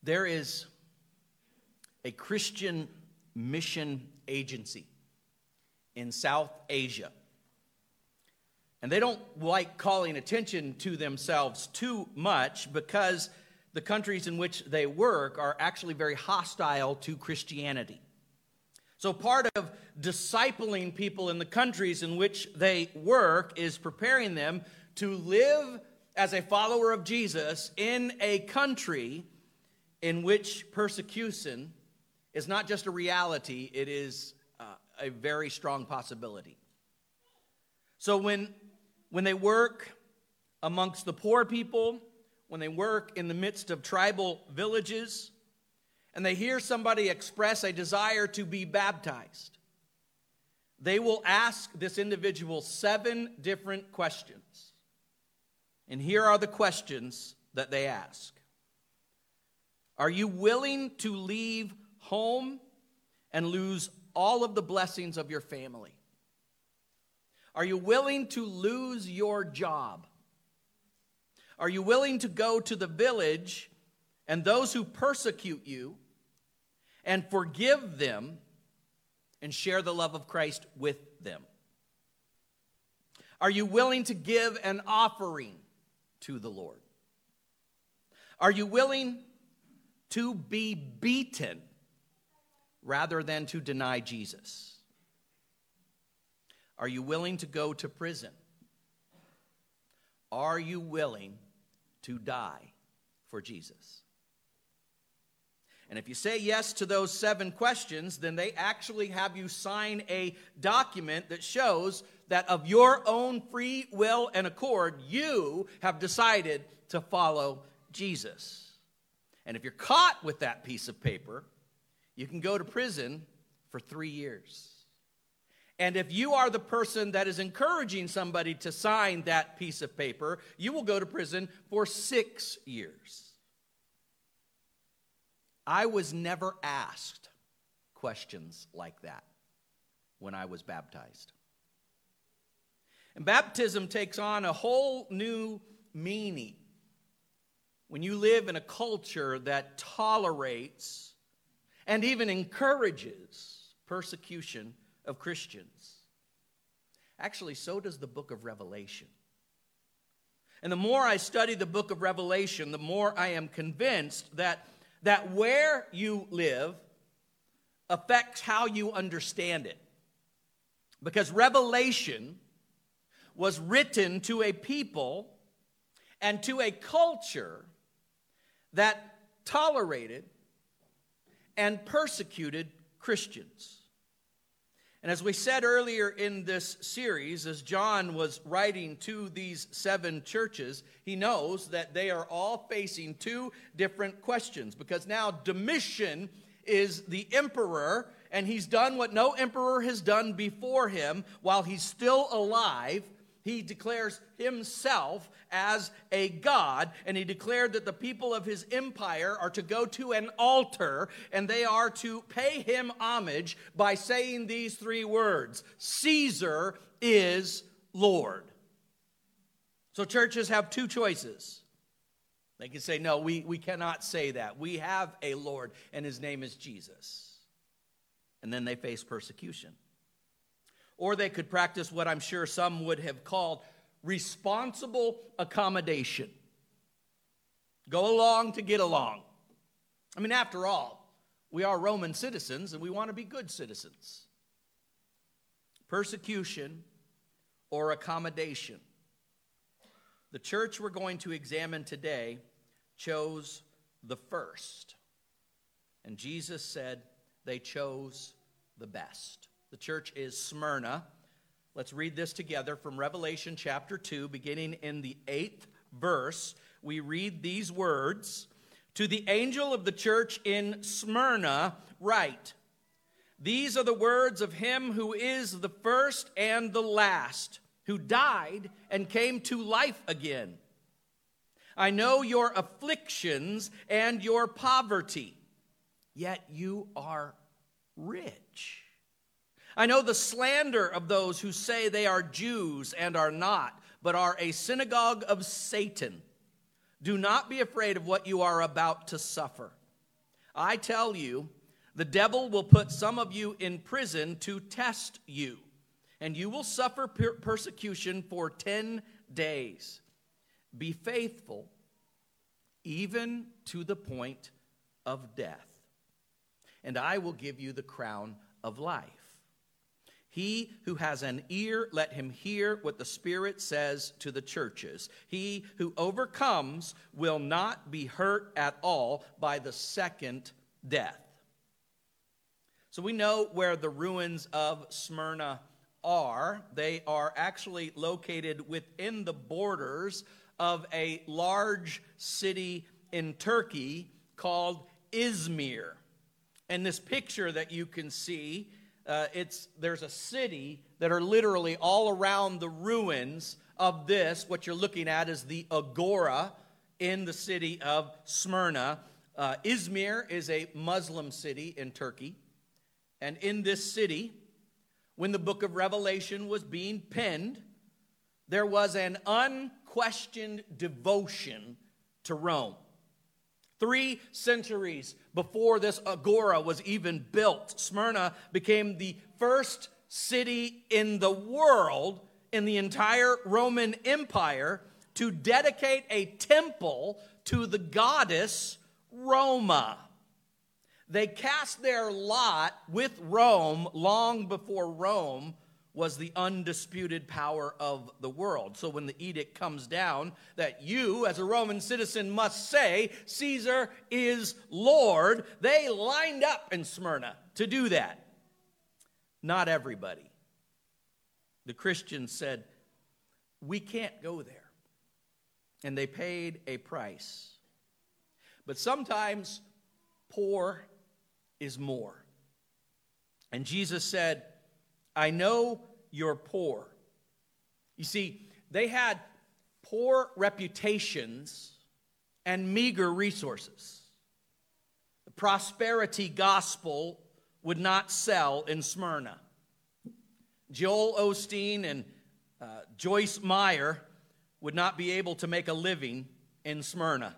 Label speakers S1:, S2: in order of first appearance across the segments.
S1: There is a Christian mission agency in South Asia. And they don't like calling attention to themselves too much because the countries in which they work are actually very hostile to Christianity. So part of discipling people in the countries in which they work is preparing them to live as a follower of Jesus in a country in which persecution is not just a reality, it is a very strong possibility. So when they work amongst the poor people, when they work in the midst of tribal villages, and they hear somebody express a desire to be baptized, they will ask this individual 7 different questions. And here are the questions that they ask. Are you willing to leave home and lose all of the blessings of your family? Are you willing to lose your job? Are you willing to go to the village and those who persecute you and forgive them and share the love of Christ with them? Are you willing to give an offering to the Lord? Are you willing to be beaten rather than to deny Jesus? Are you willing to go to prison? Are you willing to die for Jesus? And if you say yes to those 7 questions, then they actually have you sign a document that shows that of your own free will and accord, you have decided to follow Jesus. And if you're caught with that piece of paper, you can go to prison for 3 years. And if you are the person that is encouraging somebody to sign that piece of paper, you will go to prison for 6 years. I was never asked questions like that when I was baptized. And baptism takes on a whole new meaning when you live in a culture that tolerates and even encourages persecution of Christians. Actually, so does the book of Revelation. And the more I study the book of Revelation, the more I am convinced that where you live affects how you understand it. Because Revelation was written to a people and to a culture that tolerated and persecuted Christians. And as we said earlier in this series, as John was writing to these 7 churches, he knows that they are all facing 2 different questions. Because now Domitian is the emperor, and he's done what no emperor has done before him. While he's still alive, he declares himself as a god, and he declared that the people of his empire are to go to an altar, and they are to pay him homage by saying these 3 words: Caesar is Lord. So churches have 2 choices. They can say, no, we cannot say that. We have a Lord, and his name is Jesus. And then they face persecution. Or they could practice what I'm sure some would have called responsible accommodation. Go along to get along. I mean, after all, we are Roman citizens and we want to be good citizens. Persecution or accommodation. The church we're going to examine today chose the first. And Jesus said they chose the best. The church is Smyrna. Let's read this together from Revelation chapter 2, beginning in the 8th verse. We read these words: To the angel of the church in Smyrna write, These are the words of him who is the first and the last, who died and came to life again. I know your afflictions and your poverty, yet you are rich. I know the slander of those who say they are Jews and are not, but are a synagogue of Satan. Do not be afraid of what you are about to suffer. I tell you, the devil will put some of you in prison to test you, and you will suffer persecution for 10 days. Be faithful, even to the point of death, and I will give you the crown of life. He who has an ear, let him hear what the Spirit says to the churches. He who overcomes will not be hurt at all by the second death. So we know where the ruins of Smyrna are. They are actually located within the borders of a large city in Turkey called Izmir. And this picture that you can see, there's a city that are literally all around the ruins of this. What you're looking at is the Agora in the city of Smyrna. Izmir is a Muslim city in Turkey. And in this city, when the book of Revelation was being penned, there was an unquestioned devotion to Rome. 3 centuries before this agora was even built, Smyrna became the first city in the world, in the entire Roman Empire, to dedicate a temple to the goddess Roma. They cast their lot with Rome long before Rome was the undisputed power of the world. So when the edict comes down that you, as a Roman citizen, must say, Caesar is Lord, they lined up in Smyrna to do that. Not everybody. The Christians said, we can't go there. And they paid a price. But sometimes poor is more. And Jesus said, I know you're poor. You see, they had poor reputations and meager resources. The prosperity gospel would not sell in Smyrna. Joel Osteen and Joyce Meyer would not be able to make a living in Smyrna.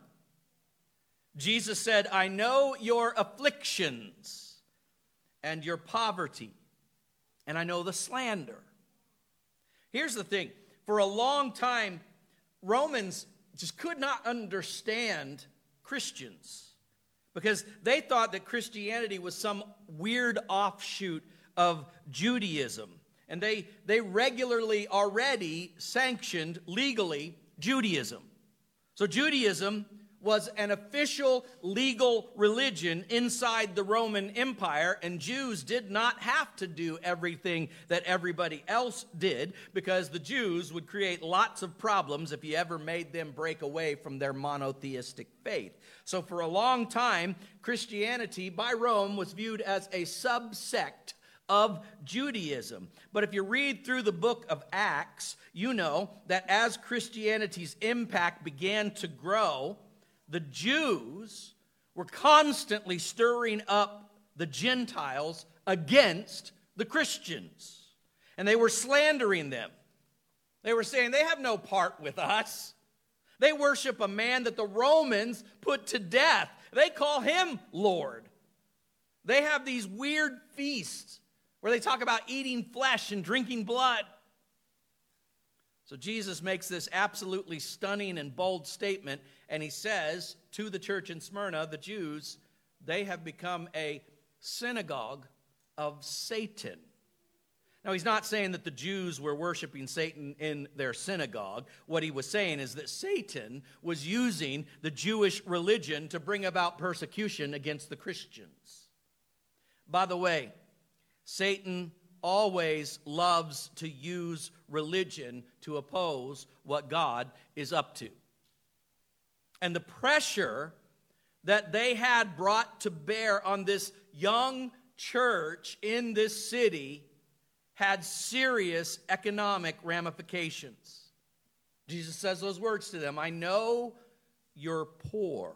S1: Jesus said, I know your afflictions and your poverty, and I know the slander. Here's the thing. For a long time, Romans just could not understand Christians because they thought that Christianity was some weird offshoot of Judaism. And they regularly already sanctioned legally Judaism. So Judaism was an official legal religion inside the Roman Empire, and Jews did not have to do everything that everybody else did because the Jews would create lots of problems if you ever made them break away from their monotheistic faith. So for a long time, Christianity by Rome was viewed as a subsect of Judaism. But if you read through the book of Acts, you know that as Christianity's impact began to grow, the Jews were constantly stirring up the Gentiles against the Christians. And they were slandering them. They were saying, they have no part with us. They worship a man that the Romans put to death. They call him Lord. They have these weird feasts where they talk about eating flesh and drinking blood. So Jesus makes this absolutely stunning and bold statement, and he says to the church in Smyrna, the Jews, they have become a synagogue of Satan. Now, he's not saying that the Jews were worshiping Satan in their synagogue. What he was saying is that Satan was using the Jewish religion to bring about persecution against the Christians. By the way, Satan always loves to use religion to oppose what God is up to. And the pressure that they had brought to bear on this young church in this city had serious economic ramifications. Jesus says those words to them, I know you're poor.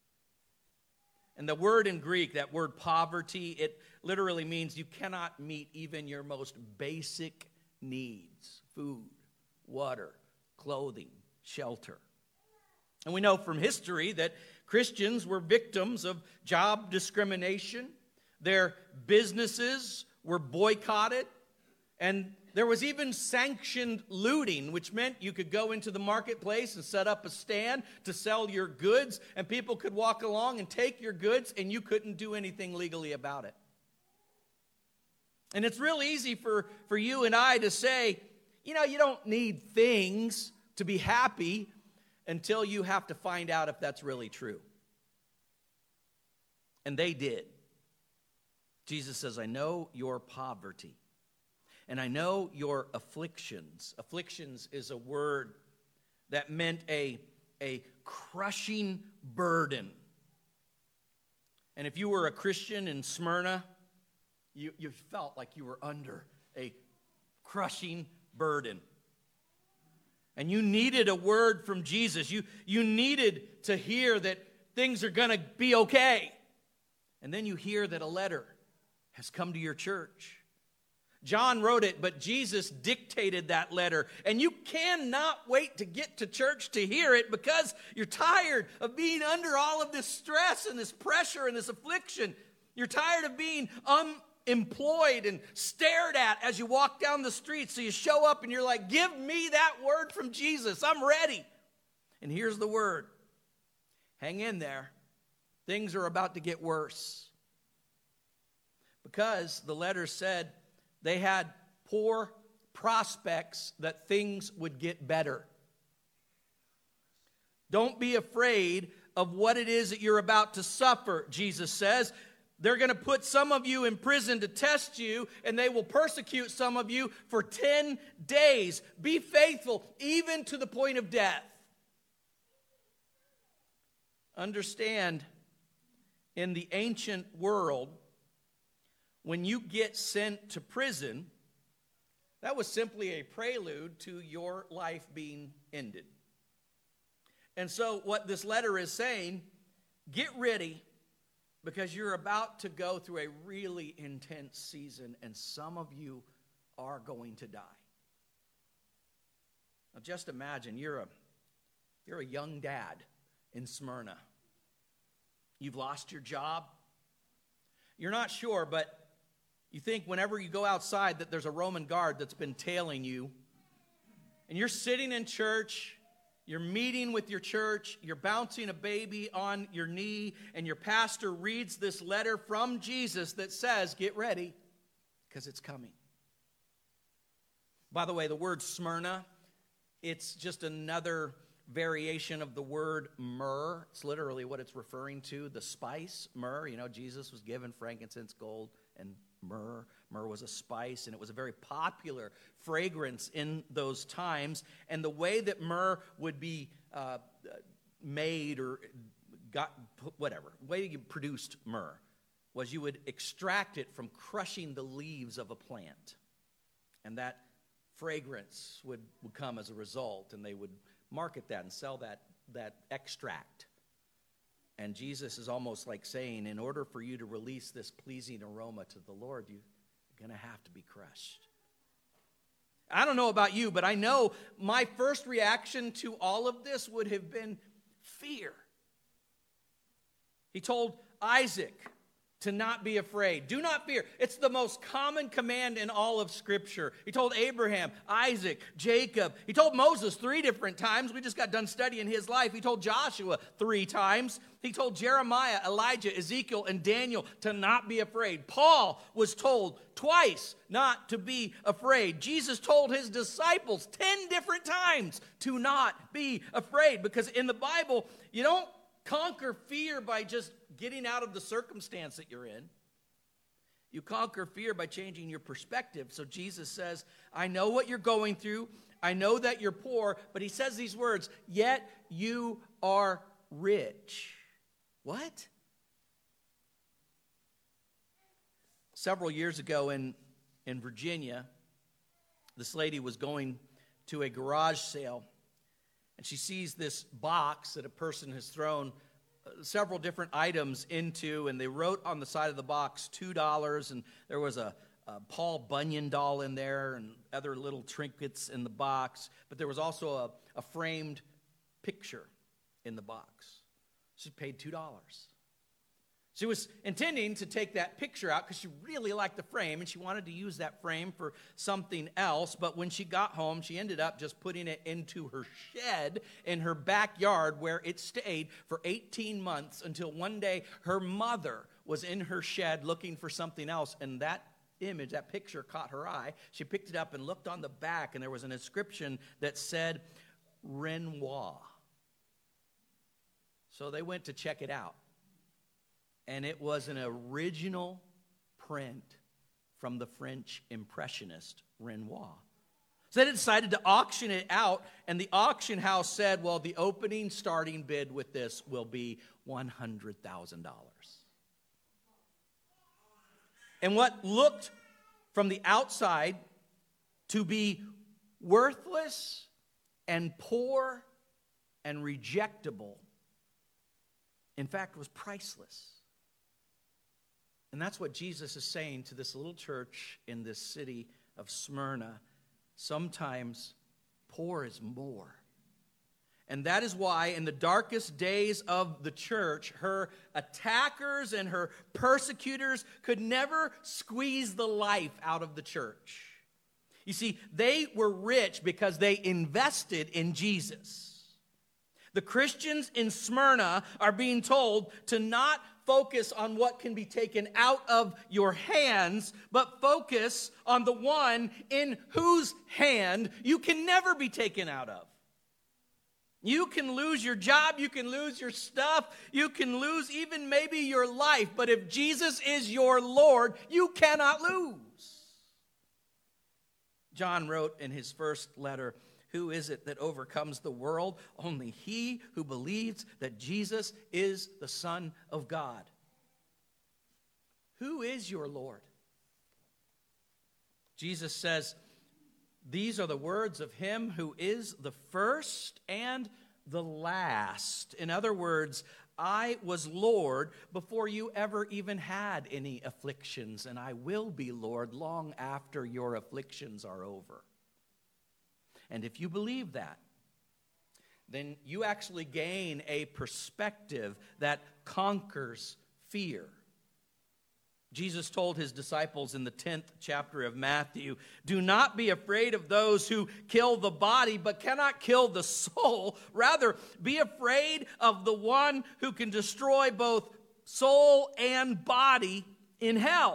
S1: And the word in Greek, that word poverty, it literally means you cannot meet even your most basic needs. Food, water, clothing, shelter. And we know from history that Christians were victims of job discrimination. Their businesses were boycotted. And there was even sanctioned looting, which meant you could go into the marketplace and set up a stand to sell your goods, and people could walk along and take your goods, and you couldn't do anything legally about it. And it's real easy for you and I to say, you don't need things to be happy until you have to find out if that's really true. And they did. Jesus says, I know your poverty. And I know your afflictions. Afflictions is a word that meant a crushing burden. And if you were a Christian in Smyrna, you felt like you were under a crushing burden. And you needed a word from Jesus. You needed to hear that things are going to be okay. And then you hear that a letter has come to your church. John wrote it, but Jesus dictated that letter. And you cannot wait to get to church to hear it because you're tired of being under all of this stress and this pressure and this affliction. You're tired of being unemployed and stared at as you walk down the street. So you show up and you're like, give me that word from Jesus. I'm ready. And here's the word. Hang in there. Things are about to get worse. Because the letter said they had poor prospects that things would get better. Don't be afraid of what it is that you're about to suffer, Jesus says. They're going to put some of you in prison to test you, and they will persecute some of you for 10 days. Be faithful, even to the point of death. Understand, in the ancient world, when you get sent to prison, that was simply a prelude to your life being ended. And so what this letter is saying, get ready, because you're about to go through a really intense season, and some of you are going to die. Now just imagine, you're a young dad in Smyrna. You've lost your job. You're not sure, but you think whenever you go outside that there's a Roman guard that's been tailing you. And you're sitting in church, you're meeting with your church, you're bouncing a baby on your knee, and your pastor reads this letter from Jesus that says, get ready, because it's coming. By the way, the word Smyrna, it's just another variation of the word myrrh. It's literally what it's referring to, the spice, myrrh. Jesus was given frankincense, gold, and myrrh. Myrrh was a spice, and it was a very popular fragrance in those times. And the way that myrrh would be made or the way you produced myrrh was you would extract it from crushing the leaves of a plant. And that fragrance would come as a result, and they would market that and sell that extract. And Jesus is almost like saying, in order for you to release this pleasing aroma to the Lord, you're going to have to be crushed. I don't know about you, but I know my first reaction to all of this would have been fear. He told Isaac to not be afraid. Do not fear. It's the most common command in all of Scripture. He told Abraham, Isaac, Jacob. He told Moses 3 different times. We just got done studying his life. He told Joshua 3 times. He told Jeremiah, Elijah, Ezekiel, and Daniel to not be afraid. Paul was told twice not to be afraid. Jesus told his disciples 10 different times to not be afraid. Because in the Bible, you don't conquer fear by just getting out of the circumstance that you're in. You conquer fear by changing your perspective. So Jesus says, I know what you're going through. I know that you're poor. But he says these words, yet you are rich. What? Several years ago in Virginia, this lady was going to a garage sale, and she sees this box that a person has thrown several different items into, and they wrote on the side of the box $2, and there was a Paul Bunyan doll in there and other little trinkets in the box, but there was also a framed picture. in the box. She paid $2. She was intending to take that picture out because she really liked the frame and she wanted to use that frame for something else. But when she got home, she ended up just putting it into her shed in her backyard where it stayed for 18 months until one day her mother was in her shed looking for something else. And that image, that picture caught her eye. She picked it up and looked on the back and there was an inscription that said Renoir. So they went to check it out. And it was an original print from the French Impressionist Renoir. So they decided to auction it out, and the auction house said, well, the opening starting bid with this will be $100,000. And what looked from the outside to be worthless and poor and rejectable, in fact, was priceless. And that's what Jesus is saying to this little church in this city of Smyrna. Sometimes poor is more. And that is why in the darkest days of the church, her attackers and her persecutors could never squeeze the life out of the church. You see, they were rich because they invested in Jesus. The Christians in Smyrna are being told to not focus on what can be taken out of your hands, but focus on the one in whose hand you can never be taken out of. You can lose your job, you can lose your stuff, you can lose even maybe your life, but if Jesus is your Lord, you cannot lose. John wrote in his first letter, who is it that overcomes the world? Only he who believes that Jesus is the Son of God. Who is your Lord? Jesus says, these are the words of him who is the first and the last. In other words, I was Lord before you ever even had any afflictions, and I will be Lord long after your afflictions are over. And if you believe that, then you actually gain a perspective that conquers fear. Jesus told his disciples in the 10th chapter of Matthew, do not be afraid of those who kill the body but cannot kill the soul. Rather, be afraid of the one who can destroy both soul and body in hell.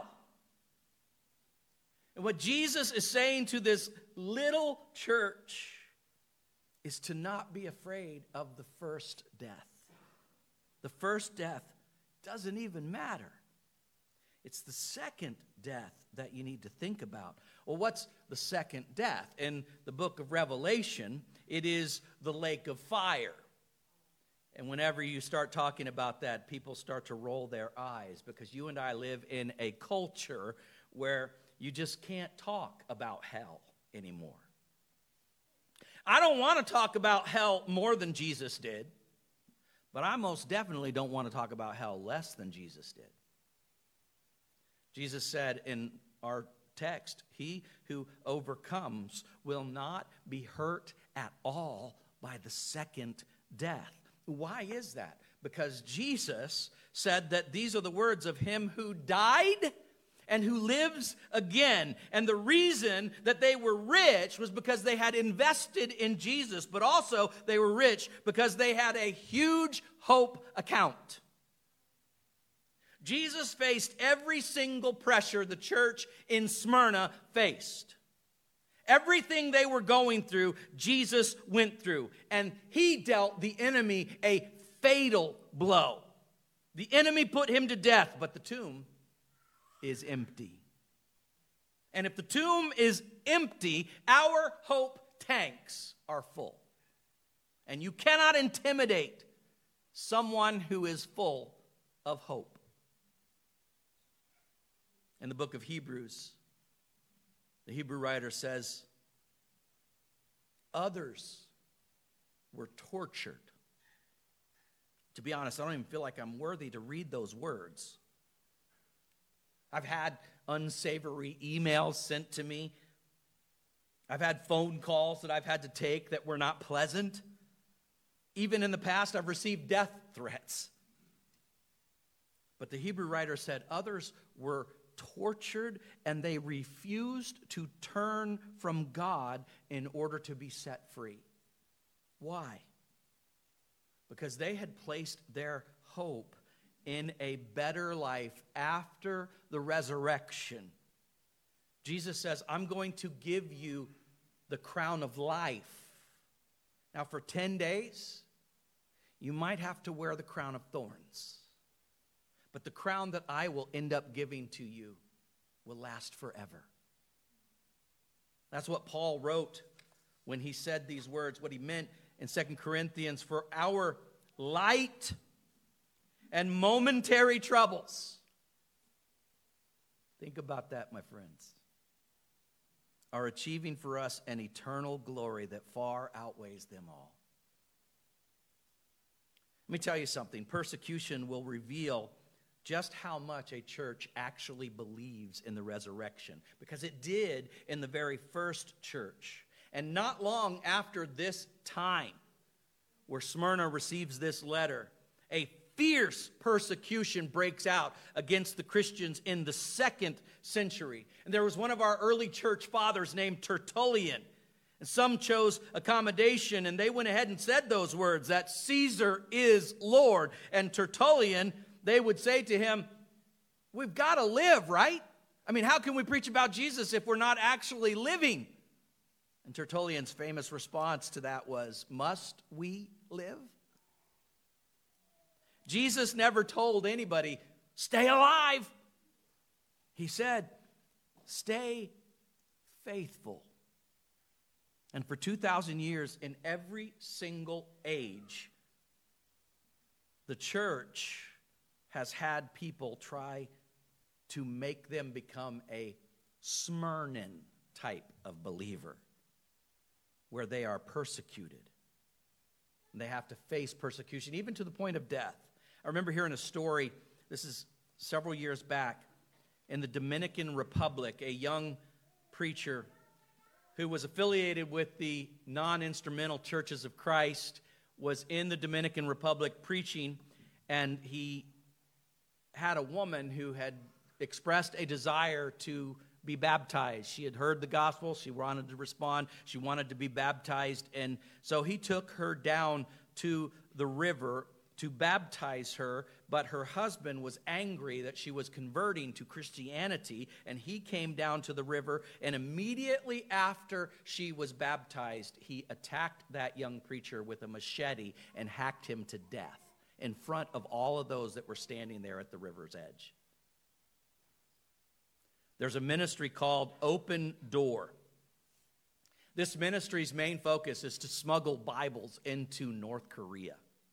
S1: And what Jesus is saying to this little church is to not be afraid of the first death. The first death doesn't even matter. It's the second death that you need to think about. Well, what's the second death? In the book of Revelation, it is the lake of fire. And whenever you start talking about that, people start to roll their eyes because you and I live in a culture where you just can't talk about hell anymore. I don't want to talk about hell more than Jesus did, but I most definitely don't want to talk about hell less than Jesus did. Jesus said in our text, he who overcomes will not be hurt at all by the second death. Why is that? Because Jesus said that these are the words of him who died and who lives again. And the reason that they were rich was because they had invested in Jesus, but also they were rich because they had a huge hope account. Jesus faced every single pressure the church in Smyrna faced. Everything they were going through, Jesus went through. And he dealt the enemy a fatal blow. The enemy put him to death, but the tomb is empty. And if the tomb is empty, our hope tanks are full. And you cannot intimidate someone who is full of hope. In the book of Hebrews, the Hebrew writer says, others were tortured. To be honest, I don't even feel like I'm worthy to read those words. I've had unsavory emails sent to me. I've had phone calls that I've had to take that were not pleasant. Even in the past, I've received death threats. But the Hebrew writer said others were tortured and they refused to turn from God in order to be set free. Why? Because they had placed their hope in a better life after the resurrection. Jesus says, I'm going to give you the crown of life. Now, for 10 days, you might have to wear the crown of thorns. But the crown that I will end up giving to you will last forever. That's what Paul wrote when he said these words, what he meant in 2 Corinthians, for our light and momentary troubles. Think about that, my friends. Are achieving for us an eternal glory that far outweighs them all. Let me tell you something. Persecution will reveal just how much a church actually believes in the resurrection, because it did in the very first church. And not long after this time, where Smyrna receives this letter, a fierce persecution breaks out against the Christians in the 2nd century. And there was one of our early church fathers named Tertullian. And some chose accommodation, and they went ahead and said those words, that Caesar is Lord. And Tertullian, they would say to him, we've got to live, right? I mean, how can we preach about Jesus if we're not actually living? And Tertullian's famous response to that was, must we live? Jesus never told anybody, stay alive. He said, stay faithful. And for 2,000 years, in every single age, the church has had people try to make them become a Smyrnan type of believer, where they are persecuted. And they have to face persecution, even to the point of death. I remember hearing a story, this is several years back, in the Dominican Republic, a young preacher who was affiliated with the non-instrumental Churches of Christ was in the Dominican Republic preaching, and he had a woman who had expressed a desire to be baptized. She had heard the gospel. She wanted to respond. She wanted to be baptized. And so he took her down to the river to baptize her, but her husband was angry that she was converting to Christianity, and he came down to the river, and immediately after she was baptized, he attacked that young preacher with a machete and hacked him to death in front of all of those that were standing there at the river's edge. There's a ministry called Open Door. This ministry's main focus is to smuggle Bibles into North Korea.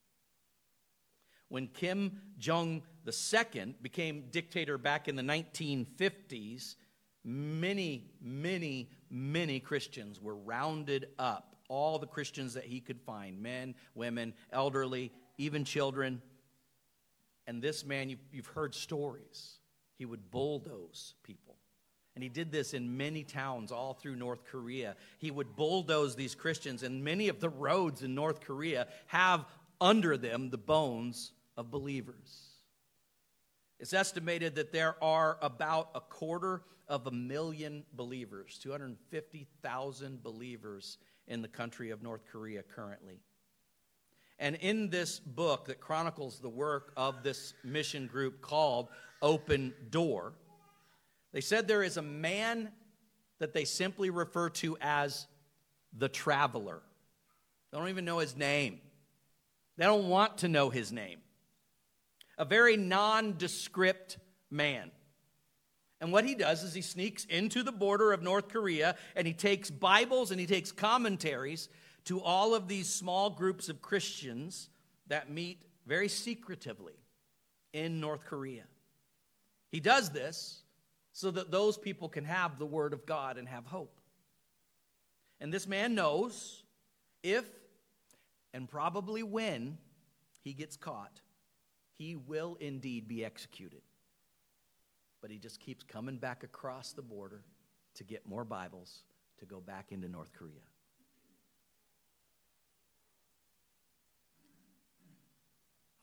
S1: When Kim Jong II became dictator back in the 1950s, many Christians were rounded up. All the Christians that he could find, men, women, elderly, even children. And this man, you've heard stories. He would bulldoze people. And he did this in many towns all through North Korea. He would bulldoze these Christians, and many of the roads in North Korea have under them the bones of believers. It's estimated that there are about 250,000 believers, 250,000 believers in the country of North Korea currently. And in this book that chronicles the work of this mission group called Open Door, they said there is a man that they simply refer to as the traveler. They don't even know his name. They don't want to know his name. A very nondescript man. And what he does is he sneaks into the border of North Korea, and he takes Bibles and he takes commentaries to all of these small groups of Christians that meet very secretively in North Korea. He does this so that those people can have the Word of God and have hope. And this man knows if, and probably when, he gets caught, he will indeed be executed. But he just keeps coming back across the border to get more Bibles to go back into North Korea.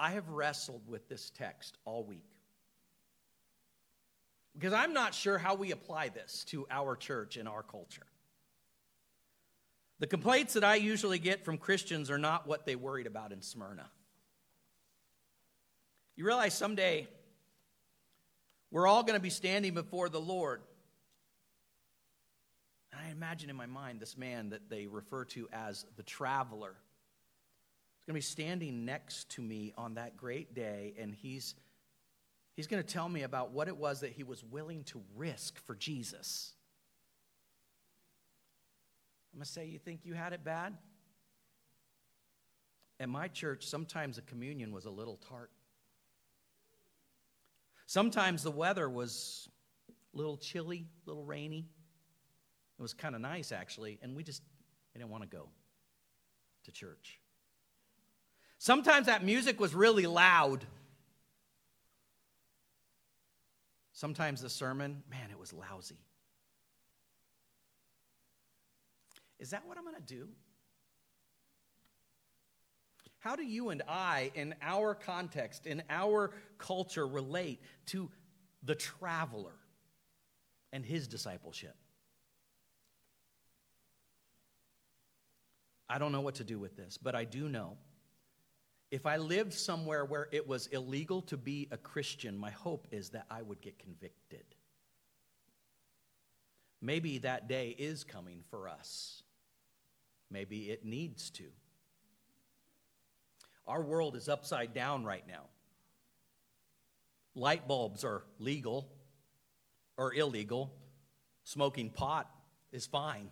S1: I have wrestled with this text all week. Because I'm not sure how we apply this to our church and our culture. The complaints that I usually get from Christians are not what they worried about in Smyrna. You realize someday we're all going to be standing before the Lord. And I imagine in my mind this man that they refer to as the traveler is going to be standing next to me on that great day, and he's going to tell me about what it was that he was willing to risk for Jesus. I'm going to say, you think you had it bad? At my church, sometimes the communion was a little tart. Sometimes the weather was a little chilly, a little rainy. It was kind of nice, actually, and we didn't want to go to church. Sometimes that music was really loud. Sometimes the sermon, man, it was lousy. Is that what I'm going to do? How do you and I, in our context, in our culture, relate to the traveler and his discipleship? I don't know what to do with this, but I do know if I lived somewhere where it was illegal to be a Christian, my hope is that I would get convicted. Maybe that day is coming for us. Maybe it needs to. Our world is upside down right now. Light bulbs are legal or illegal. Smoking pot is fine.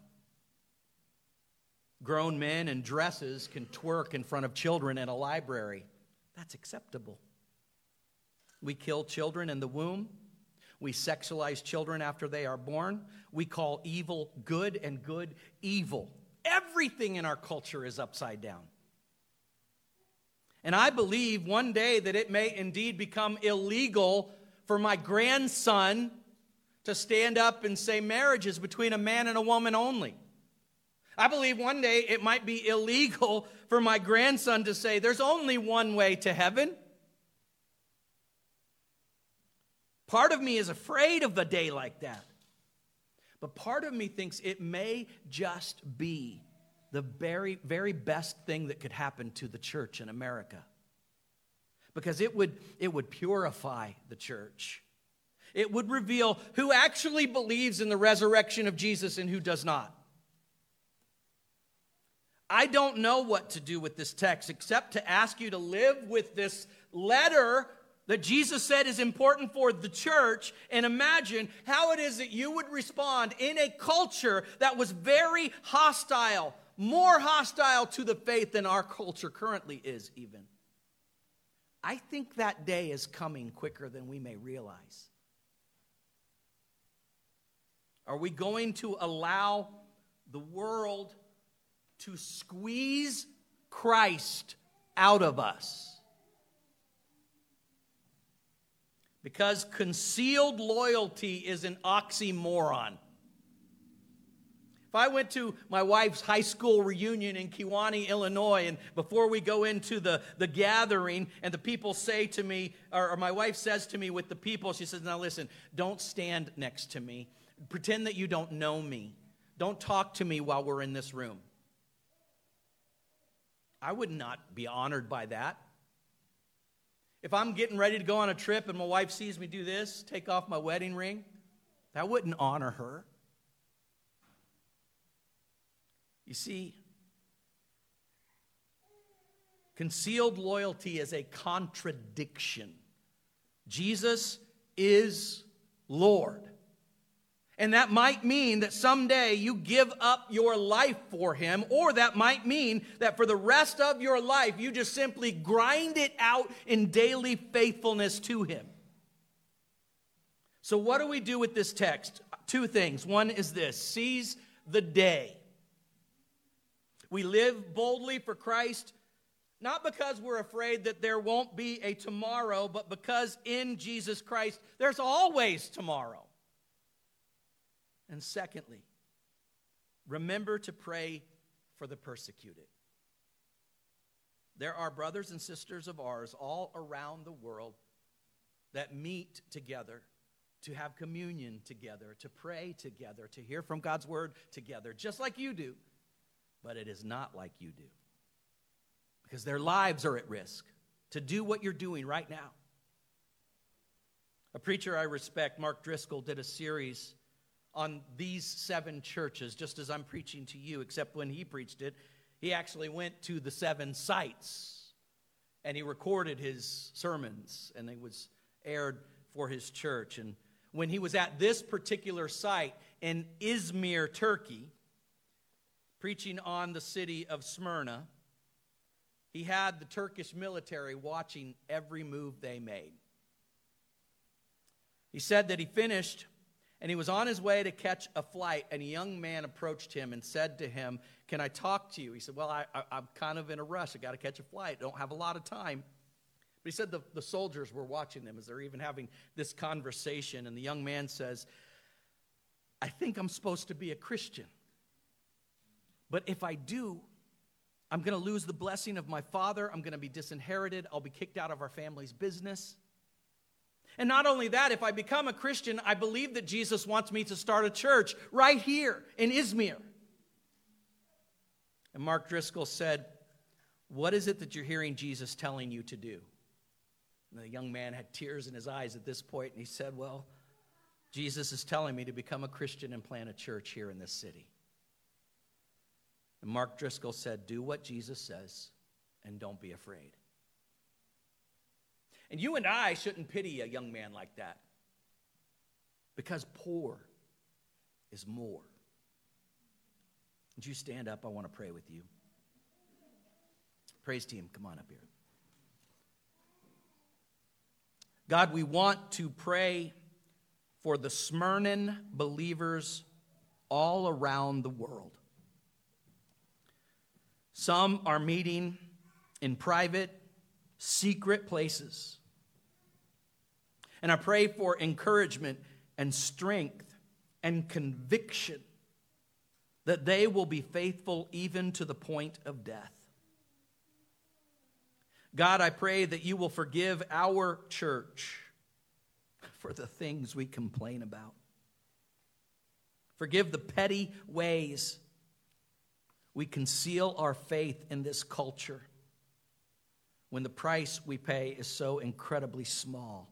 S1: Grown men in dresses can twerk in front of children in a library. That's acceptable. We kill children in the womb. We sexualize children after they are born. We call evil good and good evil. Everything in our culture is upside down. And I believe one day that it may indeed become illegal for my grandson to stand up and say marriage is between a man and a woman only. I believe one day it might be illegal for my grandson to say there's only one way to heaven. Part of me is afraid of a day like that. But part of me thinks it may just be the very, very best thing that could happen to the church in America. Because it would purify the church. It would reveal who actually believes in the resurrection of Jesus and who does not. I don't know what to do with this text except to ask you to live with this letter that Jesus said is important for the church, and imagine how it is that you would respond in a culture that was very hostile, more hostile to the faith than our culture currently is even. I think that day is coming quicker than we may realize. Are we going to allow the world to squeeze Christ out of us? Because concealed loyalty is an oxymoron. If I went to my wife's high school reunion in Kewanee, Illinois, and before we go into the gathering, and the people say to me, or my wife says to me with the people, she says, now listen, don't stand next to me. Pretend that you don't know me. Don't talk to me while we're in this room. I would not be honored by that. If I'm getting ready to go on a trip and my wife sees me do this, take off my wedding ring, that wouldn't honor her. You see, concealed loyalty is a contradiction. Jesus is Lord. And that might mean that someday you give up your life for him, or that might mean that for the rest of your life, you just simply grind it out in daily faithfulness to him. So what do we do with this text? Two things. One is this: seize the day. We live boldly for Christ, not because we're afraid that there won't be a tomorrow, but because in Jesus Christ, there's always tomorrow. And secondly, remember to pray for the persecuted. There are brothers and sisters of ours all around the world that meet together to have communion together, to pray together, to hear from God's word together, just like you do. But it is not like you do, because their lives are at risk to do what you're doing right now. A preacher I respect, Mark Driscoll, did a series on these 7 churches, just as I'm preaching to you, except when he preached it, he actually went to the 7 sites, and he recorded his sermons, and it was aired for his church. And when he was at this particular site in Izmir, Turkey, preaching on the city of Smyrna, he had the Turkish military watching every move they made. He said that he finished, and he was on his way to catch a flight, and a young man approached him and said to him, "Can I talk to you?" He said, "Well, I'm kind of in a rush. I got to catch a flight. I don't have a lot of time." But he said the soldiers were watching them as they're even having this conversation, and the young man says, "I think I'm supposed to be a Christian. But if I do, I'm going to lose the blessing of my father. I'm going to be disinherited. I'll be kicked out of our family's business. And not only that, if I become a Christian, I believe that Jesus wants me to start a church right here in Izmir." And Mark Driscoll said, "What is it that you're hearing Jesus telling you to do?" And the young man had tears in his eyes at this point, and he said, "Well, Jesus is telling me to become a Christian and plant a church here in this city." And Mark Driscoll said, "Do what Jesus says and don't be afraid." And you and I shouldn't pity a young man like that, because poor is more. Would you stand up? I want to pray with you. Praise team, come on up here. God, we want to pray for the Smyrnan believers all around the world. Some are meeting in private, secret places. And I pray for encouragement and strength and conviction that they will be faithful even to the point of death. God, I pray that you will forgive our church for the things we complain about. Forgive the petty ways we conceal our faith in this culture when the price we pay is so incredibly small.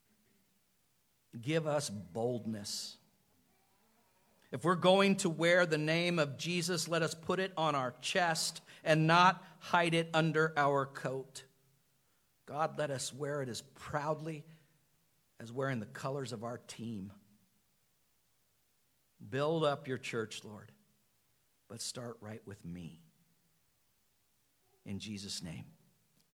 S1: Give us boldness. If we're going to wear the name of Jesus, let us put it on our chest and not hide it under our coat. God, let us wear it as proudly as wearing the colors of our team. Build up your church, Lord, but start right with me. In Jesus' name.